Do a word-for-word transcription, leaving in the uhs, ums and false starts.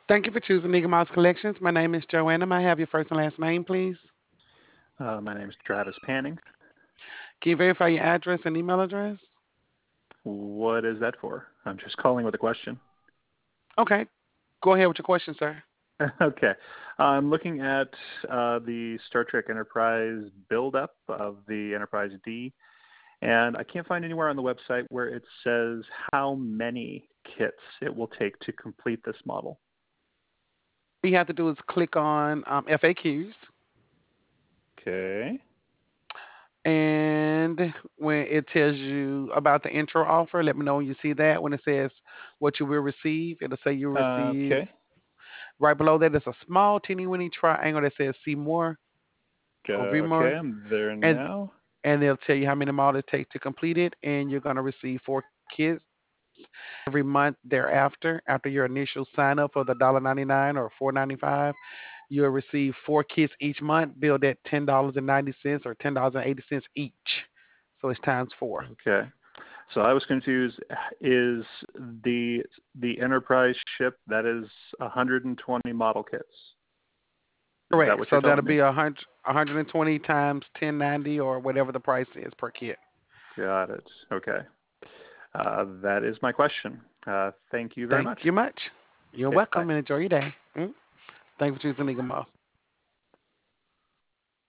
Thank you for choosing Eagle Mouse Collections. My name is Joanna. May I have your first and last name, please? Uh, my name is Travis Panning. Can you verify your address and email address? What is that for? I'm just calling with a question. Okay, go ahead with your question, sir. Okay. I'm looking at uh, the Star Trek Enterprise build-up of the Enterprise D, and I can't find anywhere on the website where it says how many kits it will take to complete this model. All you have to do is click on um, F A Qs, Okay. and when it tells you about the intro offer, let me know when you see that. When it says what you will receive, it'll say you'll Uh, receive. okay. Right below that is a small, teeny, weeny triangle that says "See More" or "View Okay, More," I'm there and now. and they'll tell you how many models it takes to complete it, and you're gonna receive four kits every month thereafter. After your initial sign up for the one ninety-nine or four ninety-five, you'll receive four kits each month, billed at ten dollars and ninety cents or ten dollars and eighty cents each. So it's times four. Okay. So I was confused. Is the the Enterprise ship that is one hundred twenty model kits? Is that Correct. what you're So that'll telling me? be a hundred, one hundred twenty times ten ninety or whatever the price is per kit. Got it. Okay. Uh, that is my question. Uh, thank you very Thank much. you much. You're Okay. Bye. welcome and enjoy your day. Mm? Thank you for choosing Eagle Moss.